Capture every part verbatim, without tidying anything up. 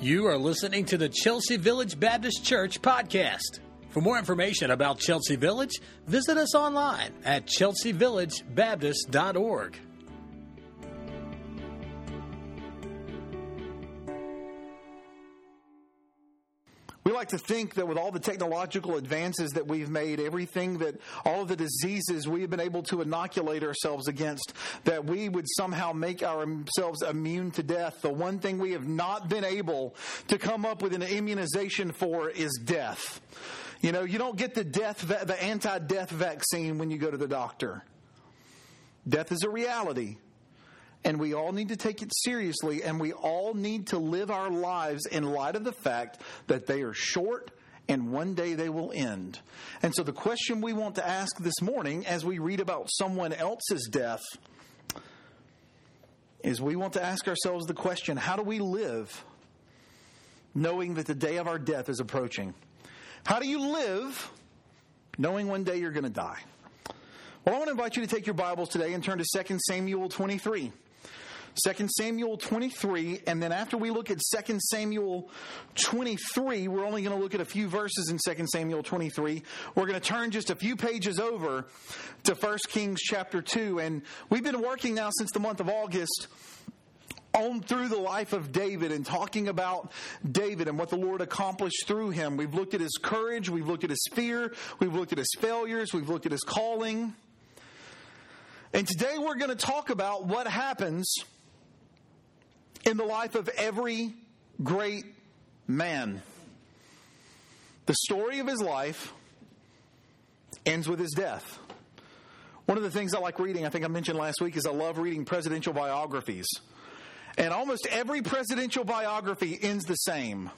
You are listening to the Chelsea Village Baptist Church podcast. For more information about Chelsea Village, visit us online at chelsea village baptist dot org. We like to think that with all the technological advances that we've made, everything that, all of the diseases we have been able to inoculate ourselves against, that we would somehow make ourselves immune to death. The one thing we have not been able to come up with an immunization for is death. You know, you don't get the death, the anti-death vaccine when you go to the doctor. Death is a reality. And we all need to take it seriously, and we all need to live our lives in light of the fact that they are short and one day they will end. And so the question we want to ask this morning as we read about someone else's death is we want to ask ourselves the question, how do we live knowing that the day of our death is approaching? How do you live knowing one day you're going to die? Well, I want to invite you to take your Bibles today and turn to Second Samuel twenty-three. Second Samuel twenty-three, and then after we look at Second Samuel twenty-three, we're only going to look at a few verses in Second Samuel twenty-three. We're going to turn just a few pages over to First Kings chapter two, and we've been working now since the month of August on through the life of David and talking about David and what the Lord accomplished through him. We've looked at his courage, we've looked at his fear, we've looked at his failures, we've looked at his calling. And today we're going to talk about what happens in the life of every great man. The story of his life ends with his death. One of the things I like reading, I think I mentioned last week, is I love reading presidential biographies. And almost every presidential biography ends the same.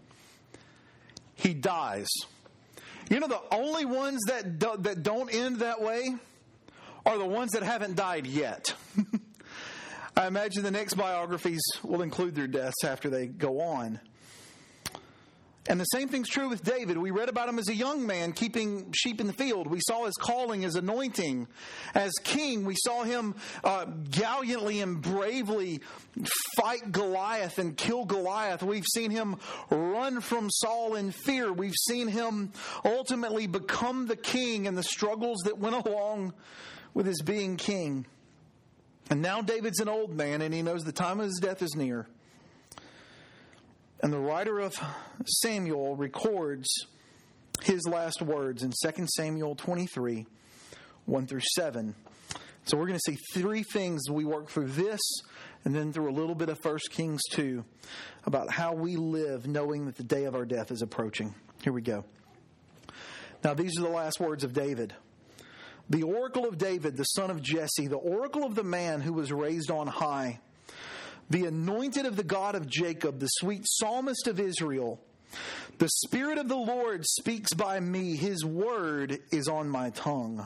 He dies. You know, the only ones that do, that don't end that way are the ones that haven't died yet. I imagine the next biographies will include their deaths after they go on. And the same thing's true with David. We read about him as a young man keeping sheep in the field. We saw his calling, his anointing. As king, we saw him uh, gallantly and bravely fight Goliath and kill Goliath. We've seen him run from Saul in fear. We've seen him ultimately become the king and the struggles that went along with his being king. And now David's an old man, and he knows the time of his death is near. And the writer of Samuel records his last words in Second Samuel twenty-three, one through seven. So we're going to see three things as we work through this, and then through a little bit of First Kings two, about how we live knowing that the day of our death is approaching. Here we go. Now these are the last words of David. The oracle of David, the son of Jesse, the oracle of the man who was raised on high, the anointed of the God of Jacob, the sweet psalmist of Israel. The Spirit of the Lord speaks by me. His word is on my tongue.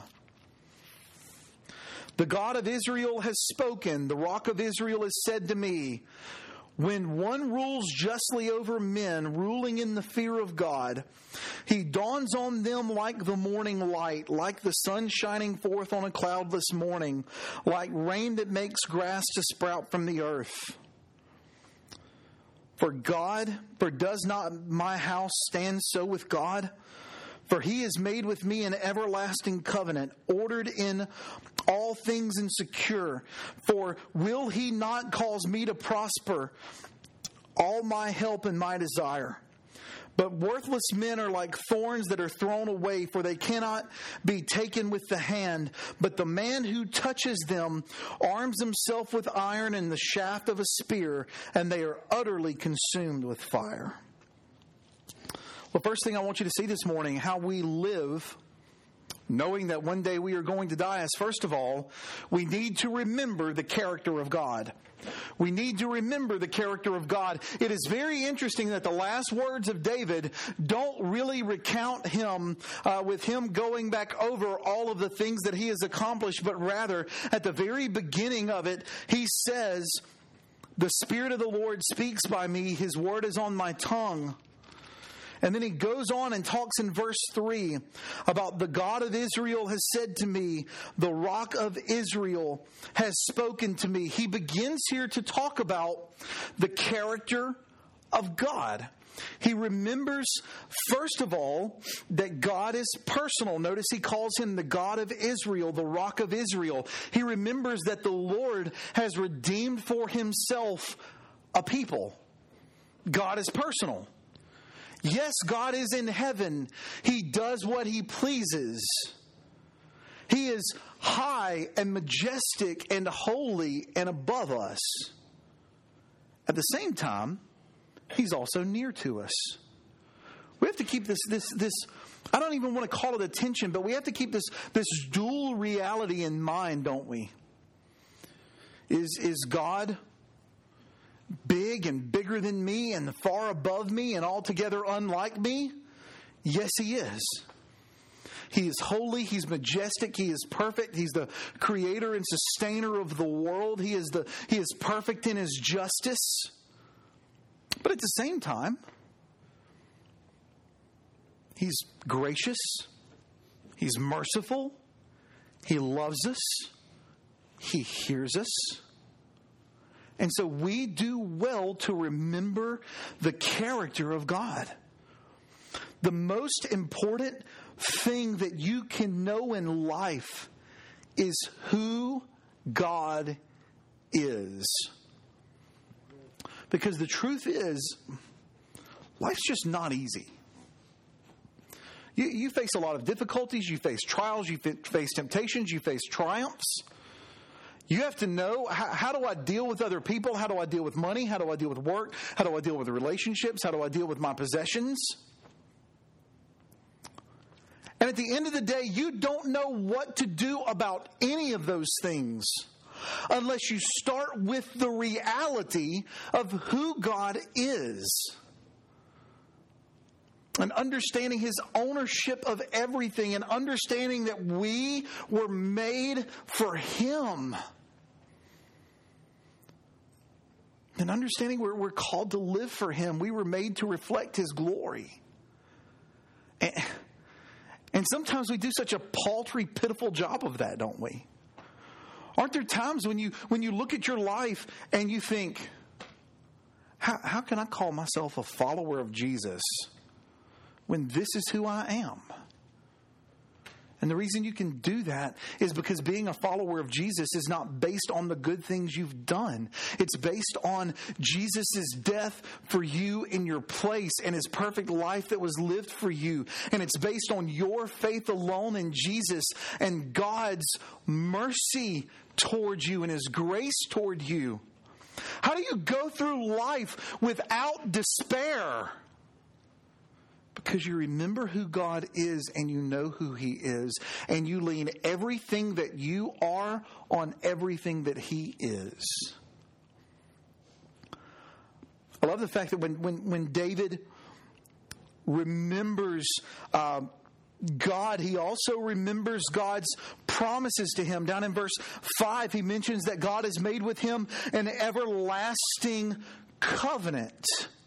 The God of Israel has spoken. The Rock of Israel has said to me, when one rules justly over men, ruling in the fear of God, he dawns on them like the morning light, like the sun shining forth on a cloudless morning, like rain that makes grass to sprout from the earth. For God, for does not my house stand so with God? For he has made with me an everlasting covenant, ordered in all things and secure. For will he not cause me to prosper, all my help and my desire? But worthless men are like thorns that are thrown away, for they cannot be taken with the hand. But the man who touches them arms himself with iron and the shaft of a spear, and they are utterly consumed with fire. Well, first thing I want you to see this morning, how we live, knowing that one day we are going to die, is first of all, we need to remember the character of God. We need to remember the character of God. It is very interesting that the last words of David don't really recount him uh, with him going back over all of the things that he has accomplished, but rather at the very beginning of it, he says, the Spirit of the Lord speaks by me. His word is on my tongue. And then he goes on and talks in verse three about the God of Israel has said to me, the Rock of Israel has spoken to me. He begins here to talk about the character of God. He remembers, first of all, that God is personal. Notice he calls him the God of Israel, the Rock of Israel. He remembers that the Lord has redeemed for himself a people. God is personal. Yes, God is in heaven. He does what he pleases. He is high and majestic and holy and above us. At the same time, he's also near to us. We have to keep this, this, this, I don't even want to call it attention, but we have to keep this, this dual reality in mind, don't we? Is, is God big and bigger than me and far above me and altogether unlike me? Yes, he is. He is holy. He's majestic. He is perfect. He's the creator and sustainer of the world. He is the, he is perfect in his justice. But at the same time, he's gracious. He's merciful. He loves us. He hears us. And so we do well to remember the character of God. The most important thing that you can know in life is who God is. Because the truth is, life's just not easy. You, you face a lot of difficulties, you face trials, you face temptations, you face triumphs. You have to know, how, how do I deal with other people? How do I deal with money? How do I deal with work? How do I deal with relationships? How do I deal with my possessions? And at the end of the day, you don't know what to do about any of those things unless you start with the reality of who God is. And understanding his ownership of everything, and understanding that we were made for him. And understanding we're, we're called to live for him. We were made to reflect his glory. And, and sometimes we do such a paltry, pitiful job of that, don't we? Aren't there times when you when you look at your life and you think, how, how can I call myself a follower of Jesus when this is who I am? And the reason you can do that is because being a follower of Jesus is not based on the good things you've done. It's based on Jesus' death for you in your place and his perfect life that was lived for you. And it's based on your faith alone in Jesus and God's mercy toward you and his grace toward you. How do you go through life without despair? Because you remember who God is and you know who he is. And you lean everything that you are on everything that he is. I love the fact that when, when, when David remembers uh, God, he also remembers God's promises to him. Down in verse five, he mentions that God has made with him an everlasting covenant.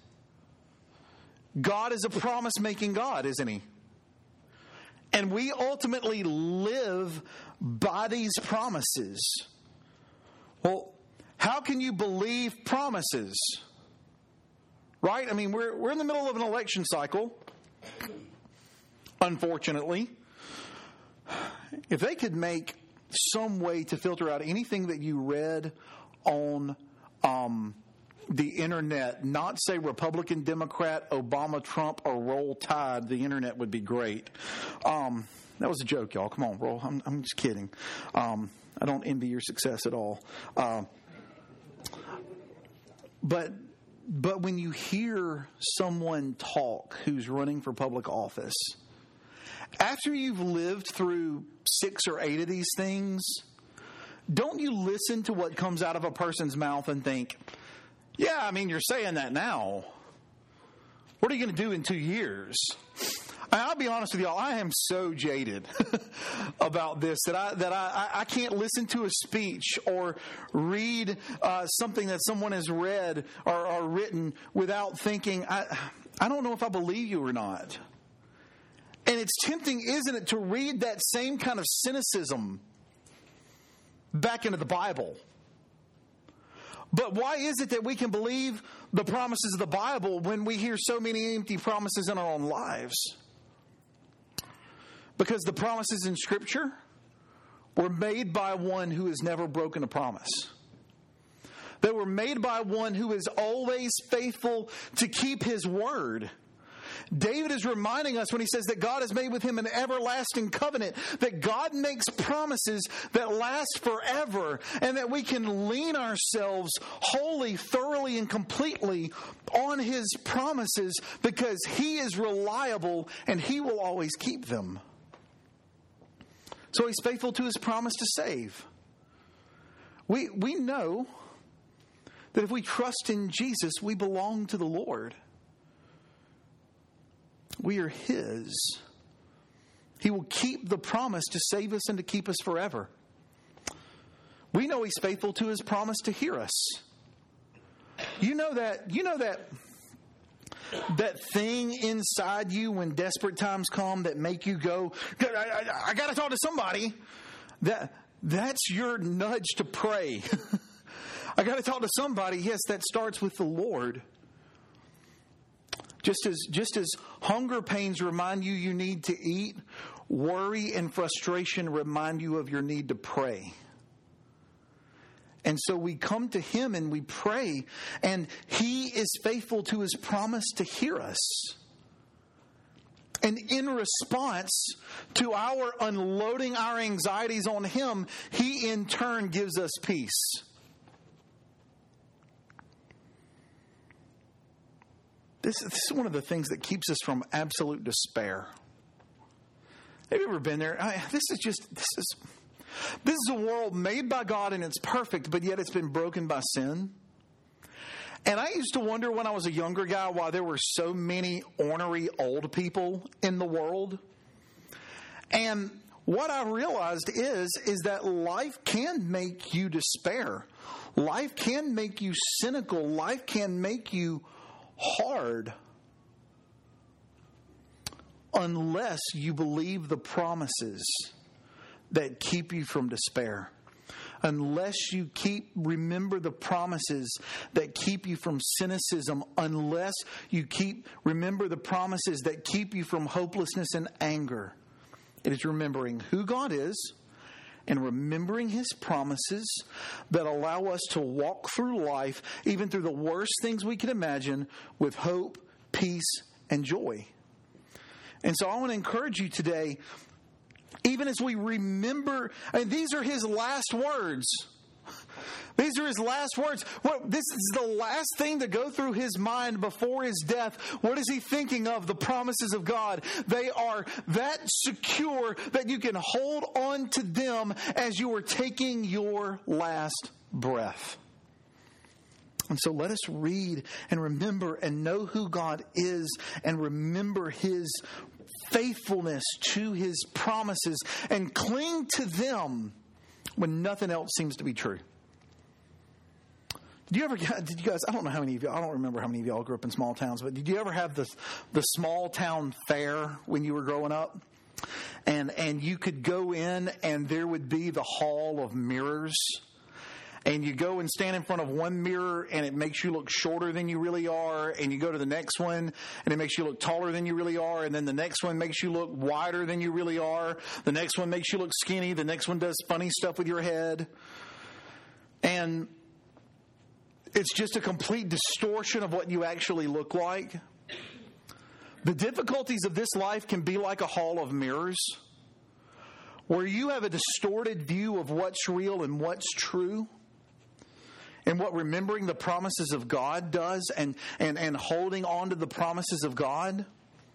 God is a promise-making God, isn't he? And we ultimately live by these promises. Well, how can you believe promises? Right? I mean, we're we're in the middle of an election cycle, unfortunately. If they could make some way to filter out anything that you read on um the internet, not say Republican, Democrat, Obama, Trump, or Roll Tide, the internet would be great. Um, that was a joke, y'all. Come on, Roll. I'm, I'm just kidding. Um, I don't envy your success at all. Uh, but but when you hear someone talk who's running for public office, after you've lived through six or eight of these things, don't you listen to what comes out of a person's mouth and think, yeah, I mean, you're saying that now. What are you going to do in two years? I'll be honest with y'all, I am so jaded about this that I that I, I can't listen to a speech or read uh, something that someone has read or, or written without thinking, I, I don't know if I believe you or not. And it's tempting, isn't it, to read that same kind of cynicism back into the Bible. But why is it that we can believe the promises of the Bible when we hear so many empty promises in our own lives? Because the promises in Scripture were made by one who has never broken a promise. They were made by one who is always faithful to keep his word. David is reminding us when he says that God has made with him an everlasting covenant, that God makes promises that last forever, and that we can lean ourselves wholly, thoroughly, and completely on his promises because he is reliable and he will always keep them. So he's faithful to his promise to save. We, we know that if we trust in Jesus, we belong to the Lord. We are his. He will keep the promise to save us and to keep us forever. We know he's faithful to his promise to hear us. You know that, you know that, that thing inside you when desperate times come that make you go, I, I, I got to talk to somebody. That, that's your nudge to pray. I got to talk to somebody. Yes, that starts with the Lord. Just as just as hunger pains remind you you need to eat, worry and frustration remind you of your need to pray. And so we come to him and we pray, and he is faithful to his promise to hear us. And in response to our unloading our anxieties on him, he in turn gives us peace. This, this is one of the things that keeps us from absolute despair. Have you ever been there? I, this is just, this is, this is a world made by God and it's perfect, but yet it's been broken by sin. And I used to wonder when I was a younger guy why there were so many ornery old people in the world. And what I realized is, is that life can make you despair. Life can make you cynical. Life can make you hard unless you believe the promises that keep you from despair. Unless you keep remember the promises that keep you from cynicism, unless you keep remember the promises that keep you from hopelessness and anger. It is remembering who God is and remembering his promises that allow us to walk through life, even through the worst things we can imagine, with hope, peace, and joy. And so I want to encourage you today, even as we remember, and these are his last words. These are his last words. What, this is the last thing to go through his mind before his death. What is he thinking of? The promises of God. They are that secure that you can hold on to them as you are taking your last breath. And so let us read and remember and know who God is and remember his faithfulness to his promises and cling to them when nothing else seems to be true. Did you ever, did you guys, I don't know how many of y'all, I don't remember how many of y'all grew up in small towns, but did you ever have the, the small town fair when you were growing up? And, and you could go in and there would be the hall of mirrors. And you go and stand in front of one mirror and it makes you look shorter than you really are. And you go to the next one and it makes you look taller than you really are. And then the next one makes you look wider than you really are. The next one makes you look skinny. The next one does funny stuff with your head. And it's just a complete distortion of what you actually look like. The difficulties of this life can be like a hall of mirrors, where you have a distorted view of what's real and what's true. And what remembering the promises of God does and, and, and holding on to the promises of God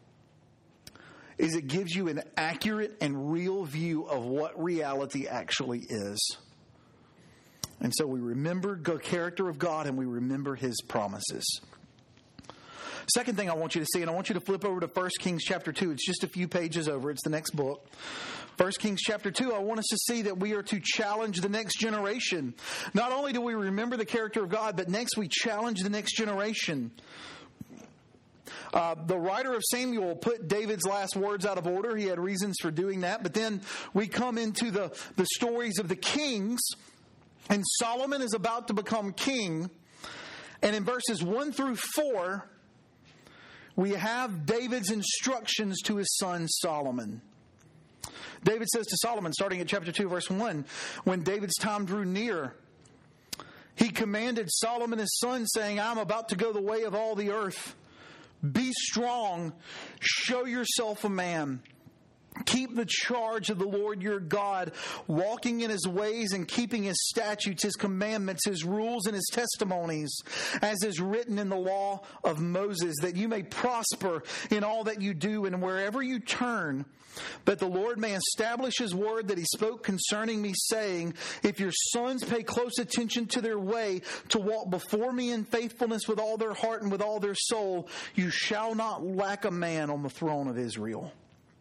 is it gives you an accurate and real view of what reality actually is. And so we remember the character of God and we remember his promises. Second thing I want you to see, and I want you to flip over to First Kings chapter two. It's just a few pages over. It's the next book. First Kings chapter two, I want us to see that we are to challenge the next generation. Not only do we remember the character of God, but next we challenge the next generation. Uh, the writer of Samuel put David's last words out of order. He had reasons for doing that. But then we come into the, the stories of the kings. And Solomon is about to become king. And in verses one through four, we have David's instructions to his son Solomon. David says to Solomon, starting at chapter two, verse one, when David's time drew near, he commanded Solomon his son, saying, I'm about to go the way of all the earth. Be strong, show yourself a man. Keep the charge of the Lord your God, walking in his ways and keeping his statutes, his commandments, his rules, and his testimonies, as is written in the law of Moses, that you may prosper in all that you do and wherever you turn, that the Lord may establish his word that he spoke concerning me, saying, if your sons pay close attention to their way, to walk before me in faithfulness with all their heart and with all their soul, you shall not lack a man on the throne of Israel.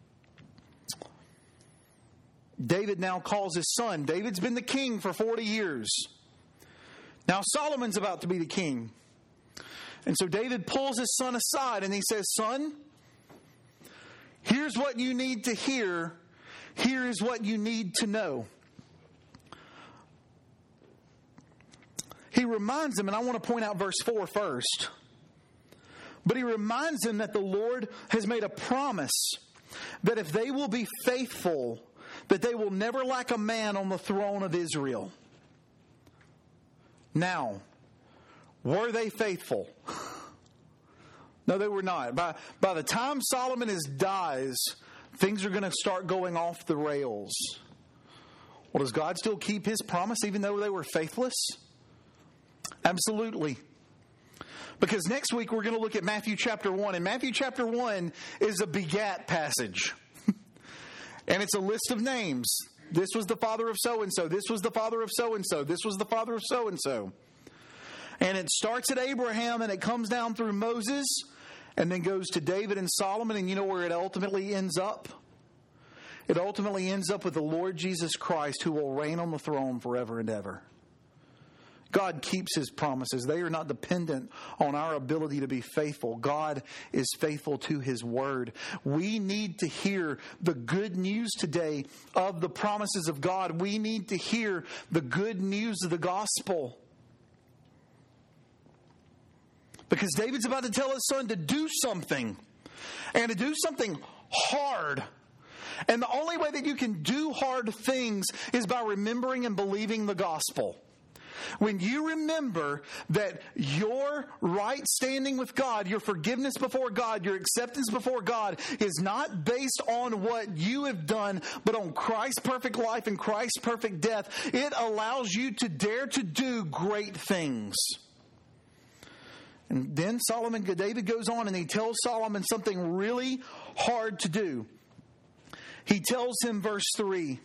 David now calls his son. David's been the king for forty years. Now Solomon's about to be the king. And so David pulls his son aside and he says, son, here's what you need to hear. Here is what you need to know. He reminds him, and I want to point out verse four first. But he reminds him that the Lord has made a promise that if they will be faithful, that they will never lack a man on the throne of Israel. Now, were they faithful? No, they were not. By, by the time Solomon is dies, things are going to start going off the rails. Well, does God still keep his promise even though they were faithless? Absolutely. Because next week we're going to look at Matthew chapter one. And Matthew chapter one is a begat passage. And it's a list of names. This was the father of so-and-so. This was the father of so-and-so. This was the father of so-and-so. And it starts at Abraham and it comes down through Moses and then goes to David and Solomon. And you know where it ultimately ends up? It ultimately ends up with the Lord Jesus Christ, who will reign on the throne forever and ever. God keeps his promises. They are not dependent on our ability to be faithful. God is faithful to his word. We need to hear the good news today of the promises of God. We need to hear the good news of the gospel. Because David's about to tell his son to do something, and to do something hard. And the only way that you can do hard things is by remembering and believing the gospel. When you remember that your right standing with God, your forgiveness before God, your acceptance before God is not based on what you have done, but on Christ's perfect life and Christ's perfect death, it allows you to dare to do great things. And then Solomon, David goes on and he tells Solomon something really hard to do. He tells him, verse three,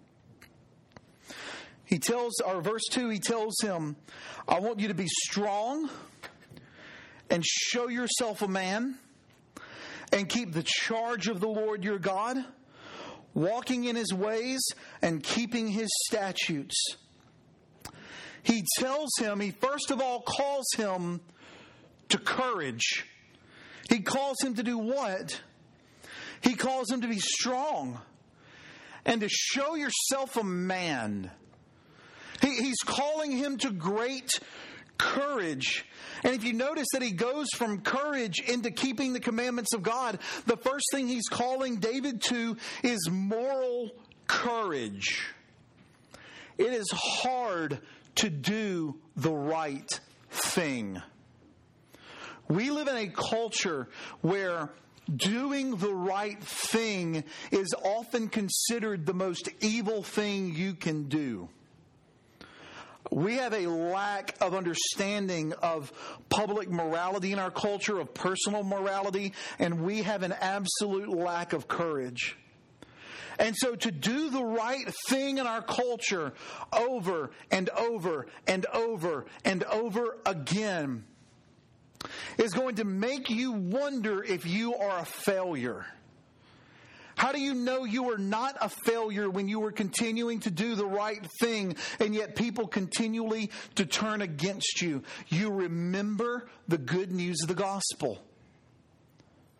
He tells, or verse two, he tells him, I want you to be strong and show yourself a man and keep the charge of the Lord your God, walking in his ways and keeping his statutes. He tells him, he first of all calls him to courage. He calls him to do what? He calls him to be strong and to show yourself a man. He, he's calling him to great courage. And if you notice that he goes from courage into keeping the commandments of God, the first thing he's calling David to is moral courage. It is hard to do the right thing. We live in a culture where doing the right thing is often considered the most evil thing you can do. We have a lack of understanding of public morality in our culture, of personal morality, and we have an absolute lack of courage. And so to do the right thing in our culture over and over and over and over again is going to make you wonder if you are a failure. How do you know you are not a failure when you are continuing to do the right thing and yet people continually to turn against you? You remember the good news of the gospel.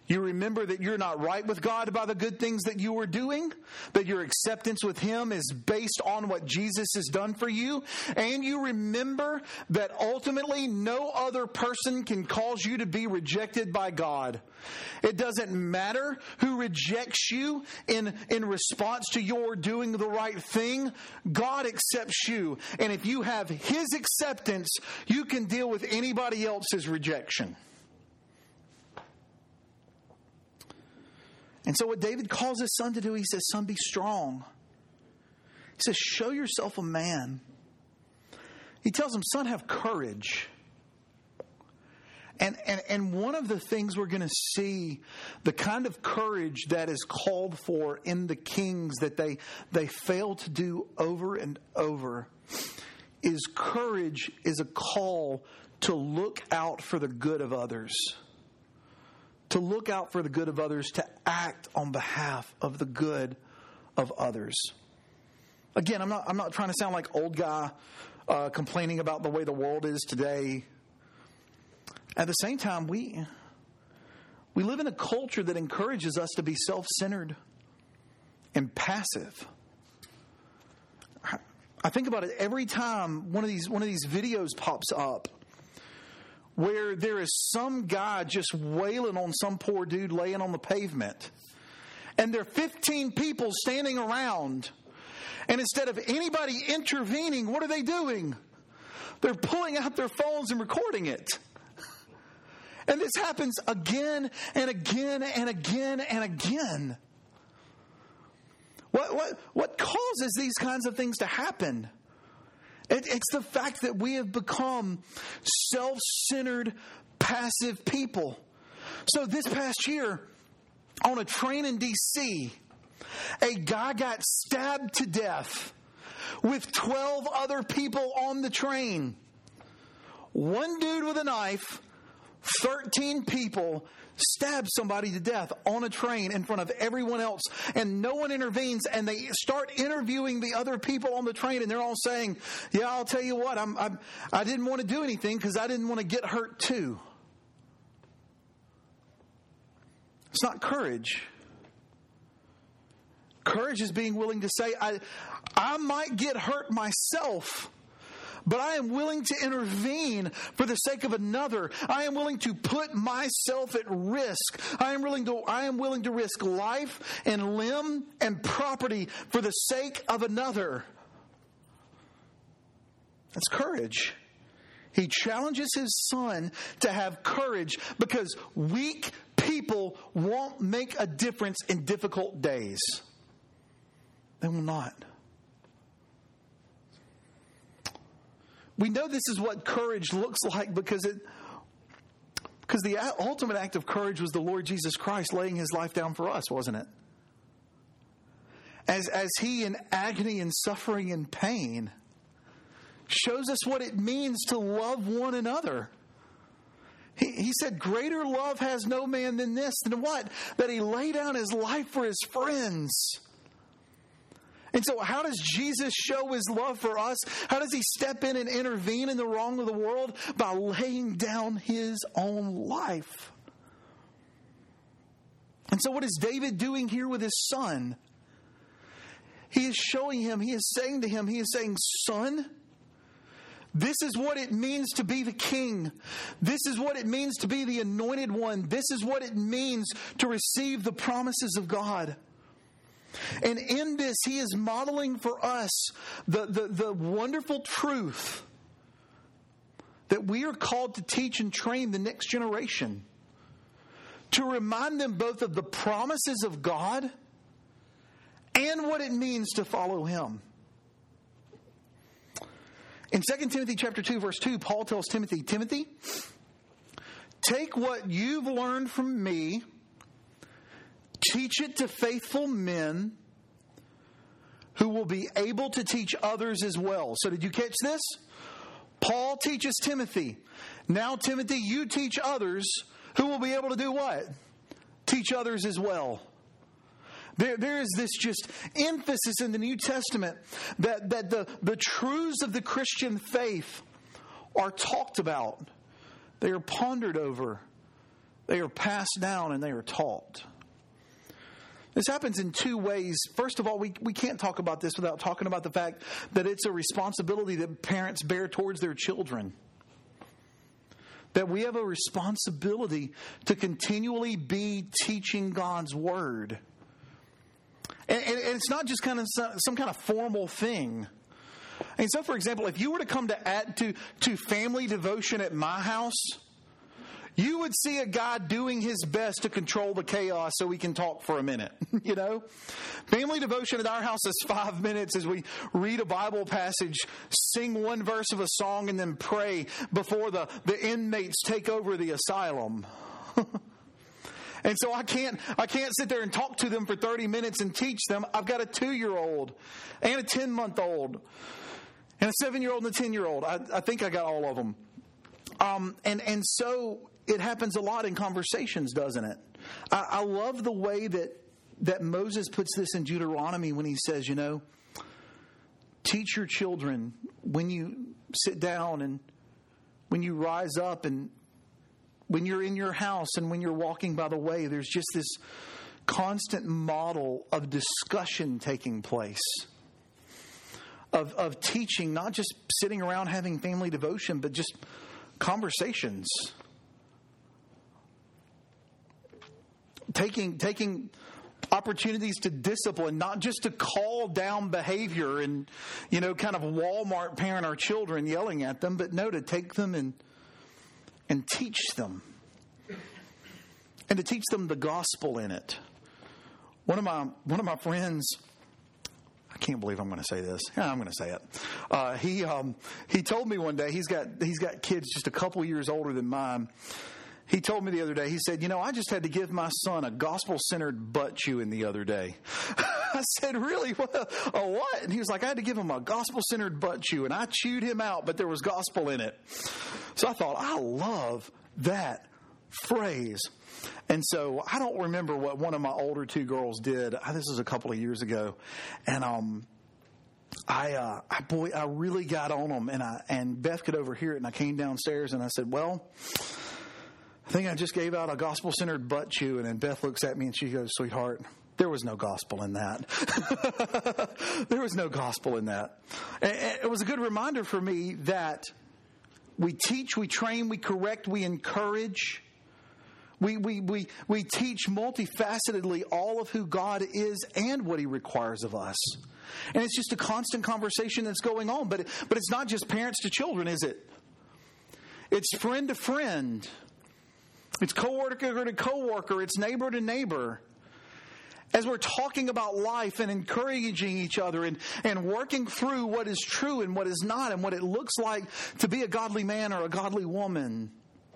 You remember that you're not right with God by the good things that you were doing, that your acceptance with Him is based on what Jesus has done for you. And you remember that ultimately no other person can cause you to be rejected by God. It doesn't matter who rejects you in, in response to your doing the right thing. God accepts you. And if you have His acceptance, you can deal with anybody else's rejection. And so what David calls his son to do, he says, son, be strong. He says, show yourself a man. He tells him, son, have courage. And, and, and one of the things we're going to see, the kind of courage that is called for in the kings that they, they fail to do over and over, is courage is a call to look out for the good of others. To look out for the good of others, to act on behalf of the good of others. Again, I'm not I'm not trying to sound like old guy uh, complaining about the way the world is today. At the same time, we we live in a culture that encourages us to be self-centered and passive. I think about it every time one of these one of these videos pops up, where there is some guy just wailing on some poor dude laying on the pavement. And there are fifteen people standing around. And instead of anybody intervening, what are they doing? They're pulling out their phones and recording it. And this happens again and again and again and again. What, what, what causes these kinds of things to happen? It, it's the fact that we have become self-centered, passive people. So this past year, on a train in D C, a guy got stabbed to death with twelve other people on the train. One dude with a knife, thirteen people stabbed somebody to death on a train in front of everyone else, and no one intervenes. And they start interviewing the other people on the train, and they're all saying, "Yeah, I'll tell you what, I'm, I'm I didn't want to do anything because I didn't want to get hurt too." It's not courage. Courage is being willing to say, I, I might get hurt myself, but I am willing to intervene for the sake of another. I am willing to put myself at risk. I am willing to, I am willing to risk life and limb and property for the sake of another. That's courage. He challenges his son to have courage because weak people won't make a difference in difficult days. They will not. We know this is what courage looks like because it because the ultimate act of courage was the Lord Jesus Christ laying his life down for us, wasn't it? As as he in agony and suffering and pain shows us what it means to love one another. He, he said, greater love has no man than this, than what? That he lay down his life for his friends. And so how does Jesus show his love for us? How does he step in and intervene in the wrong of the world? By laying down his own life. And so what is David doing here with his son? He is showing him, he is saying to him, he is saying, son, this is what it means to be the king. This is what it means to be the anointed one. This is what it means to receive the promises of God. And in this, he is modeling for us the, the, the wonderful truth that we are called to teach and train the next generation. To remind them both of the promises of God and what it means to follow him. In Second Timothy chapter two, verse two, Paul tells Timothy, Timothy, take what you've learned from me, teach it to faithful men who will be able to teach others as well. So did you catch this? Paul teaches Timothy. Now, Timothy, you teach others who will be able to do what? Teach others as well. There, there is this just emphasis in the New Testament that, that the, the truths of the Christian faith are talked about. They are pondered over. They are passed down and they are taught. This happens in two ways. First of all, we, we can't talk about this without talking about the fact that it's a responsibility that parents bear towards their children. That we have a responsibility to continually be teaching God's Word. And, and, and it's not just kind of some, some kind of formal thing. And so, for example, if you were to come to add to, to family devotion at my house, you would see a guy doing his best to control the chaos so we can talk for a minute, you know? Family devotion at our house is five minutes as we read a Bible passage, sing one verse of a song, and then pray before the, the inmates take over the asylum. And so I can't I can't sit there and talk to them for thirty minutes and teach them. I've got a two-year-old and a ten-month-old and a seven-year-old and a ten-year-old. I, I think I got all of them. Um, and, and so it happens a lot in conversations, doesn't it? I, I love the way that, that Moses puts this in Deuteronomy when he says, you know, teach your children when you sit down and when you rise up and when you're in your house and when you're walking by the way. There's just this constant model of discussion taking place, of, of teaching, not just sitting around having family devotion, but just conversations. Taking taking opportunities to discipline, not just to call down behavior and, you know, kind of Walmart parent our children yelling at them, but no, to take them and and teach them. And to teach them the gospel in it. One of my one of my friends, I can't believe I'm going to say this. Yeah, I'm going to say it. Uh, he um, he told me one day, he's got he's got kids just a couple years older than mine. He told me the other day, he said, you know, I just had to give my son a gospel-centered butt chewing the other day. I said, really? What? A what? And he was like, I had to give him a gospel-centered butt chew, and I chewed him out, but there was gospel in it. So I thought, I love that phrase. And so I don't remember what one of my older two girls did. This was a couple of years ago. And um, I, uh, I boy, I really got on them, and I and Beth could overhear it, and I came downstairs, and I said, well, I think I just gave out a gospel-centered butt chew. And then Beth looks at me and she goes, sweetheart, there was no gospel in that. There was no gospel in that. And it was a good reminder for me that we teach, we train, we correct, we encourage. We, we, we, we teach multifacetedly all of who God is and what He requires of us. And it's just a constant conversation that's going on. But, but it's not just parents to children, is it? It's friend to friend. It's coworker to coworker. It's neighbor to neighbor. As we're talking about life and encouraging each other and, and working through what is true and what is not and what it looks like to be a godly man or a godly woman.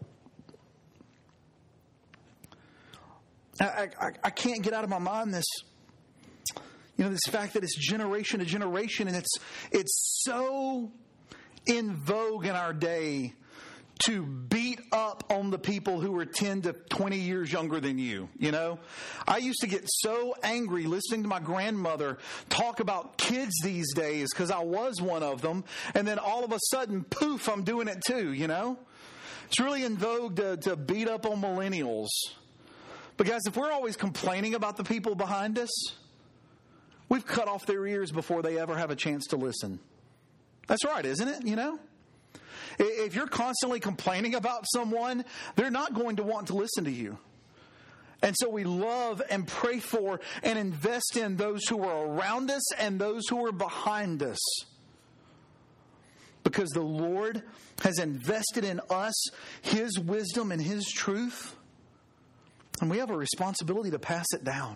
I, I, I can't get out of my mind this, you know, this fact that it's generation to generation, and it's it's so in vogue in our day to beat up on the people who are ten to twenty years younger than you, you know? I used to get so angry listening to my grandmother talk about kids these days because I was one of them, and then all of a sudden, poof, I'm doing it too, you know? It's really in vogue to, to beat up on millennials. But guys, if we're always complaining about the people behind us, we've cut off their ears before they ever have a chance to listen. That's right, isn't it, you know? If you're constantly complaining about someone, they're not going to want to listen to you. And so we love and pray for and invest in those who are around us and those who are behind us. Because the Lord has invested in us His wisdom and His truth. And we have a responsibility to pass it down.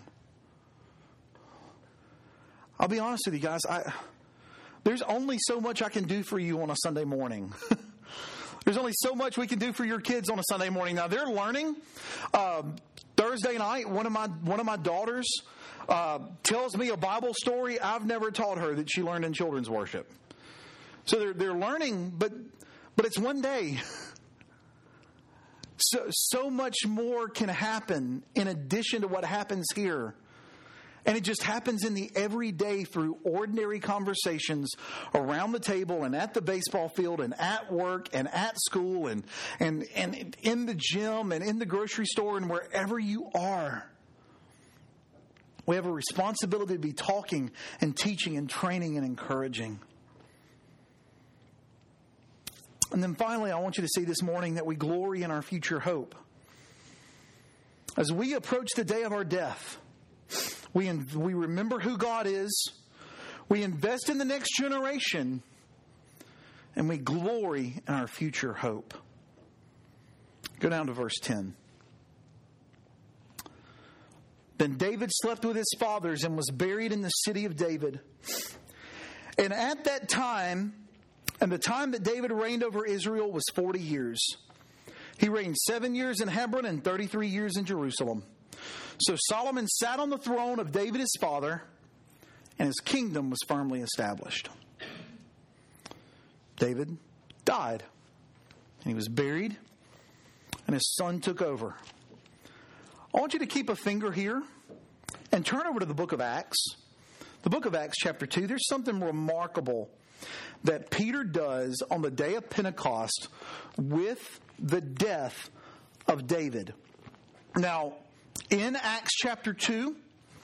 I'll be honest with you guys. I, there's only so much I can do for you on a Sunday morning. There's only so much we can do for your kids on a Sunday morning. Now, they're learning. Uh, Thursday night, one of my one of my daughters uh, tells me a Bible story I've never taught her that she learned in children's worship. So they're they're learning, but but it's one day. So so much more can happen in addition to what happens here. And it just happens in the everyday through ordinary conversations around the table and at the baseball field and at work and at school and, and, and in the gym and in the grocery store and wherever you are. We have a responsibility to be talking and teaching and training and encouraging. And then finally, I want you to see this morning that we glory in our future hope. As we approach the day of our death, we, we remember who God is, we invest in the next generation, and we glory in our future hope. Go down to verse ten. Then David slept with his fathers and was buried in the city of David. And at that time, and the time that David reigned over Israel was forty years. He reigned seven years in Hebron and thirty-three years in Jerusalem. So Solomon sat on the throne of David his father, and his kingdom was firmly established. David died, and he was buried, and his son took over. I want you to keep a finger here and turn over to the book of Acts. The book of Acts chapter two, there's something remarkable that Peter does on the day of Pentecost with the death of David. Now, in Acts chapter two,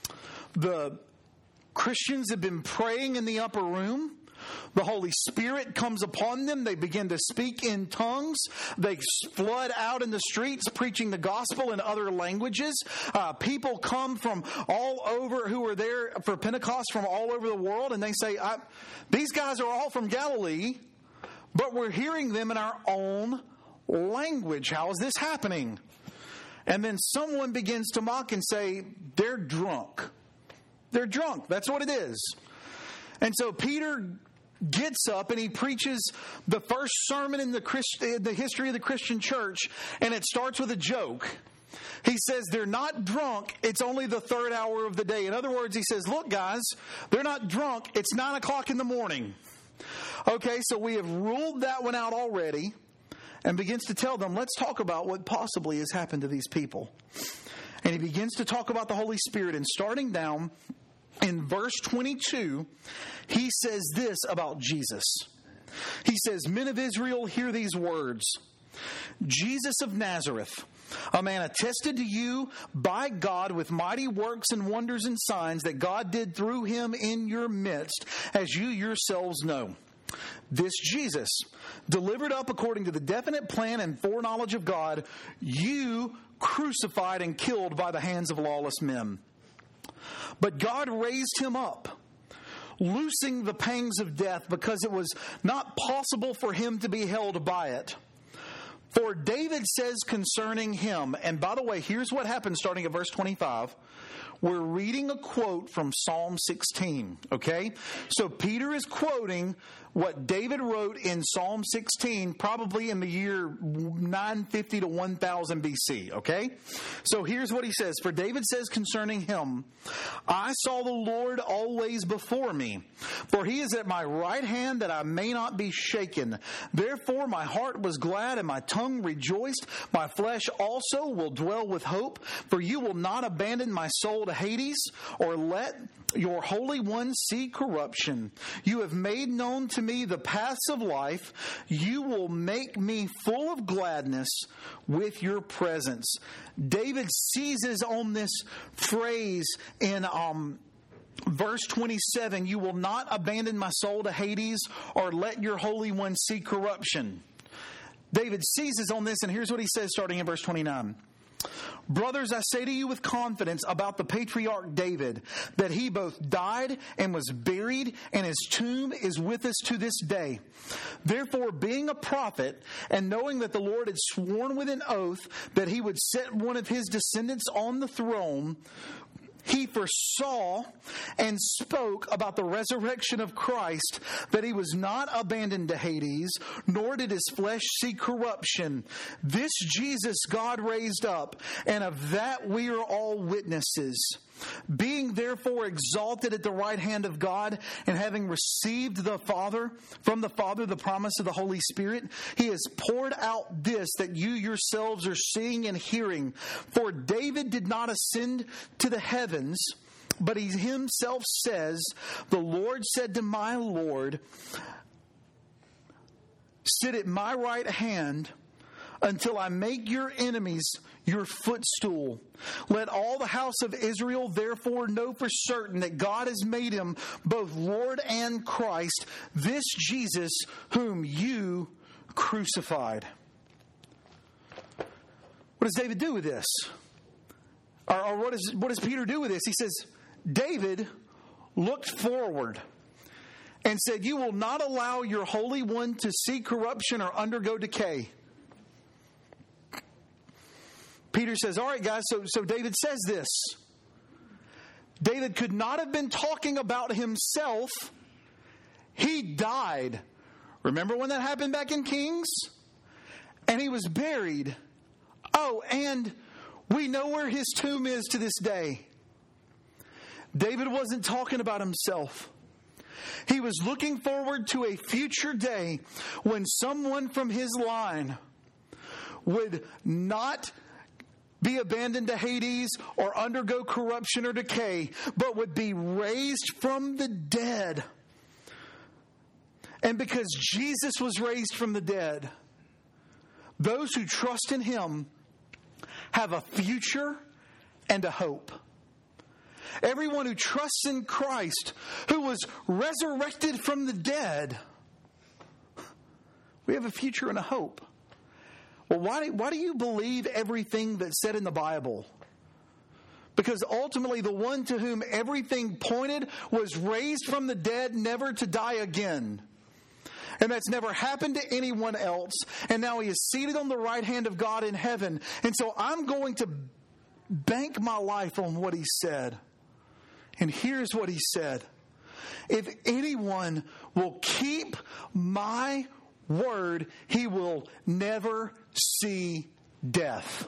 the Christians have been praying in the upper room. The Holy Spirit comes upon them. They begin to speak in tongues. They flood out in the streets preaching the gospel in other languages. Uh, people come from all over who are there for Pentecost from all over the world, and they say, I, these guys are all from Galilee, but we're hearing them in our own language. How is this happening? And then someone begins to mock and say, they're drunk. They're drunk. That's what it is. And so Peter gets up and he preaches the first sermon in the Christ, in the history of the Christian church, and it starts with a joke. He says, they're not drunk. It's only the third hour of the day. In other words, he says, look, guys, they're not drunk. It's nine o'clock in the morning. Okay, so we have ruled that one out already. And begins to tell them, let's talk about what possibly has happened to these people. And he begins to talk about the Holy Spirit. And starting down in verse twenty-two, he says this about Jesus. He says, men of Israel, hear these words. Jesus of Nazareth, a man attested to you by God with mighty works and wonders and signs that God did through him in your midst, as you yourselves know. This Jesus, delivered up according to the definite plan and foreknowledge of God, you crucified and killed by the hands of lawless men. But God raised him up, loosing the pangs of death, because it was not possible for him to be held by it. For David says concerning him, and by the way, here's what happens starting at verse twenty-five. We're reading a quote from Psalm sixteen, okay? So Peter is quoting what David wrote in Psalm sixteen, probably in the year nine fifty to one thousand B C, okay? So here's what he says. For David says concerning him, I saw the Lord always before me, for he is at my right hand that I may not be shaken. Therefore my heart was glad and my tongue rejoiced. My flesh also will dwell with hope, for you will not abandon my soul to Hades, or let your Holy One see corruption. You have made known to me the paths of life. You will make me full of gladness with your presence. David seizes on this phrase in um, verse twenty-seven, you will not abandon my soul to Hades, or let your Holy One see corruption. David seizes on this, and here's what he says starting in verse twenty-nine. Brothers, I say to you with confidence about the patriarch David, that he both died and was buried, and his tomb is with us to this day. Therefore, being a prophet, and knowing that the Lord had sworn with an oath that he would set one of his descendants on the throne, he foresaw and spoke about the resurrection of Christ, that he was not abandoned to Hades, nor did his flesh see corruption. This Jesus God raised up, and of that we are all witnesses. Being therefore exalted at the right hand of God, and having received the Father from the Father the promise of the Holy Spirit, he has poured out this that you yourselves are seeing and hearing. For David did not ascend to the heavens, But he himself says, the Lord said to my Lord, sit at my right hand until I make your enemies your footstool. Let all the house of Israel therefore know for certain that God has made him both Lord and Christ, this Jesus whom you crucified. What does David do with this? Or, or what, is, what does Peter do with this? He says, David looked forward and said, you will not allow your Holy One to see corruption or undergo decay. Peter says, all right, guys, so, so David says this. David could not have been talking about himself. He died. Remember when that happened back in Kings? And he was buried. Oh, and we know where his tomb is to this day. David wasn't talking about himself. He was looking forward to a future day when someone from his line would not be abandoned to Hades or undergo corruption or decay, but would be raised from the dead. And because Jesus was raised from the dead, those who trust in him have a future and a hope. Everyone who trusts in Christ, who was resurrected from the dead, we have a future and a hope. Well, why, why do you believe everything that's said in the Bible? Because ultimately the one to whom everything pointed was raised from the dead, never to die again. And that's never happened to anyone else. And now he is seated on the right hand of God in heaven. And so I'm going to bank my life on what he said. And here's what he said. If anyone will keep my word, he will never see death.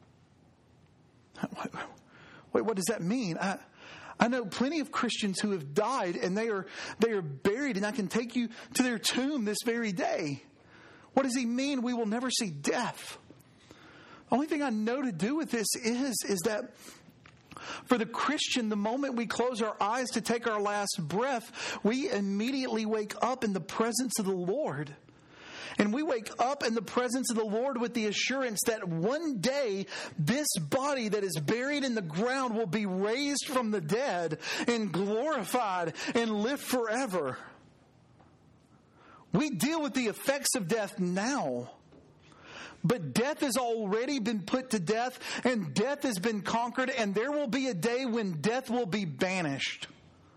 Wait, what does that mean? I, I know plenty of Christians who have died and they are they are buried, and I can take you to their tomb this very day. What does he mean we will never see death? The only thing I know to do with this is, is that for the Christian, the moment we close our eyes to take our last breath, we immediately wake up in the presence of the Lord. And we wake up in the presence of the Lord with the assurance that one day this body that is buried in the ground will be raised from the dead and glorified and live forever. We deal with the effects of death now. But death has already been put to death, and death has been conquered, and there will be a day when death will be banished.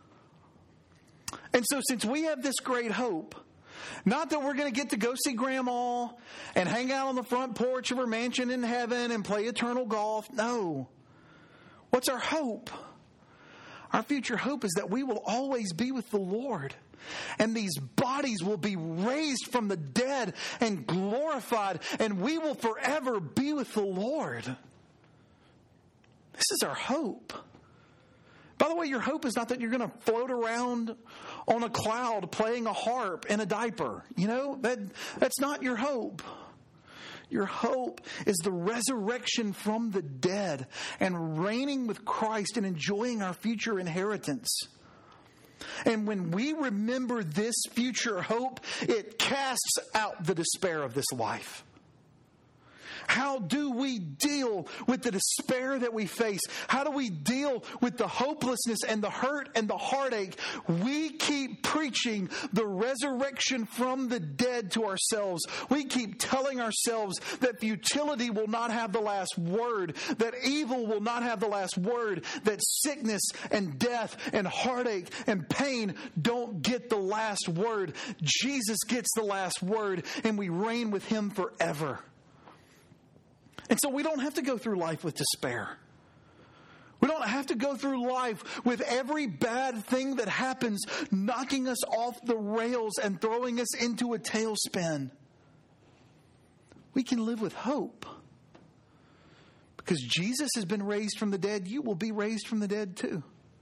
And so since we have this great hope, not that we're going to get to go see Grandma and hang out on the front porch of her mansion in heaven and play eternal golf. No. What's our hope? Our future hope is that we will always be with the Lord. And these bodies will be raised from the dead and glorified, and we will forever be with the Lord. This is our hope. By the way, your hope is not that you're going to float around on a cloud playing a harp in a diaper. You know, that that's not your hope. Your hope is the resurrection from the dead and reigning with Christ and enjoying our future inheritance. And when we remember this future hope, it casts out the despair of this life. How do we deal with the despair that we face? How do we deal with the hopelessness and the hurt and the heartache? We keep preaching the resurrection from the dead to ourselves. We keep telling ourselves that futility will not have the last word, that evil will not have the last word, that sickness and death and heartache and pain don't get the last word. Jesus gets the last word, and we reign with him forever. And so we don't have to go through life with despair. We don't have to go through life with every bad thing that happens knocking us off the rails and throwing us into a tailspin. We can live with hope. Because Jesus has been raised from the dead, you will be raised from the dead too.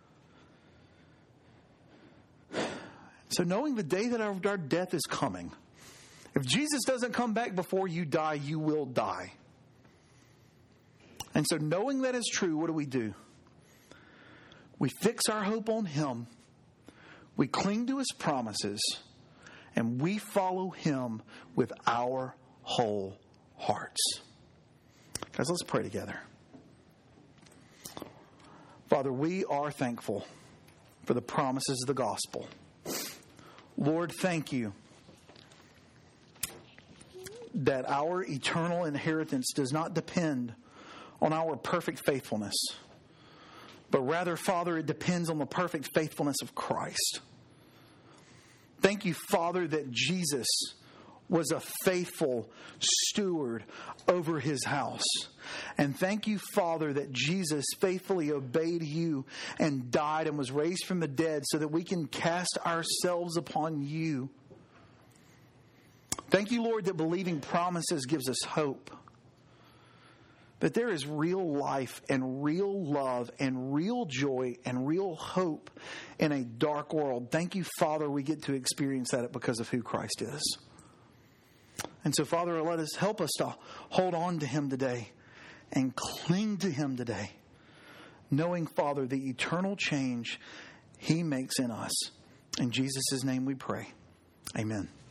So knowing the day that our, our death is coming, if Jesus doesn't come back before you die, you will die. And so knowing that is true, what do we do? We fix our hope on Him. We cling to His promises. And we follow Him with our whole hearts. Guys, let's pray together. Father, we are thankful for the promises of the gospel. Lord, thank you that our eternal inheritance does not depend on our perfect faithfulness, but rather, Father, it depends on the perfect faithfulness of Christ. Thank you, Father, that Jesus was a faithful steward over His house. And thank you, Father, that Jesus faithfully obeyed you and died and was raised from the dead so that we can cast ourselves upon you. Thank you, Lord, that believing promises gives us hope. That there is real life and real love and real joy and real hope in a dark world. Thank you, Father, we get to experience that because of who Christ is. And so, Father, let us help us to hold on to Him today and cling to Him today, knowing, Father, the eternal change He makes in us. In Jesus' name we pray. Amen.